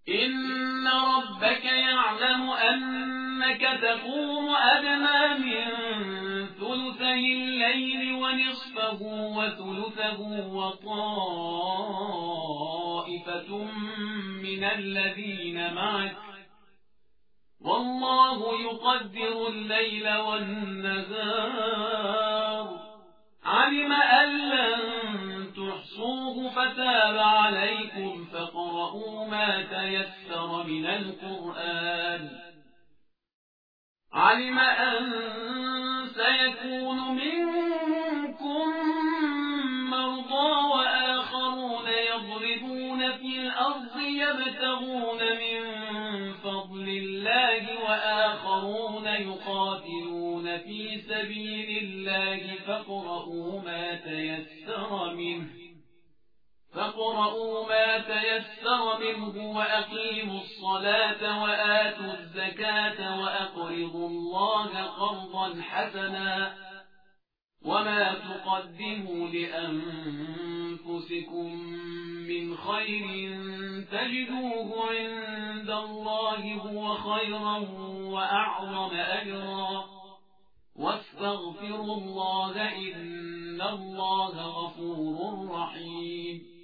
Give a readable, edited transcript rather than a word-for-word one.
إن ربك يعلم أنك تقوم أدنى من ثلثي الليل ونصفه وثلثه وطائفة من الذين معك والله يقدر الليل والنهار علم أن لن تحصوه فتاب عليكم فاقرؤوا ما تيسر من القرآن علم أن سيكون منكم مرضى وآخرون يضربون في الأرض يبتغون من فضل الله وآخرون يقاتلون في سبيل الله فاقرؤوا ما تيسر منه وأقيموا الصلاة وآتوا الزكاة وأقرضوا الله قرضا حسنا وما تقدموا لأنفسكم من خير تجدوه عند الله هو خيرا وأعظم أجرا واستغفروا الله إن الله غفور رحيم